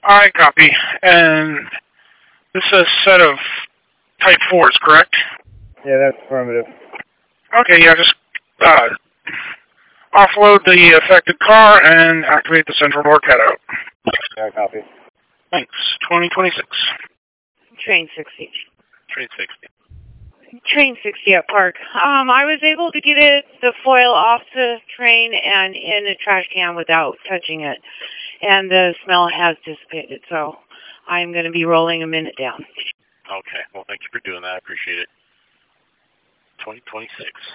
I copy. And this is a set of Type 4s, correct? Yeah, that's affirmative. Okay, yeah, just offload the affected car and activate the central door cutout. Yeah, copy. Thanks. 2026. Train 60. Train 60. Train 60 at Park. I was able to get the foil off the train and in a trash can without touching it. And the smell has dissipated, so I'm going to be rolling a minute down. Okay, well, thank you for doing that. I appreciate it. 2026.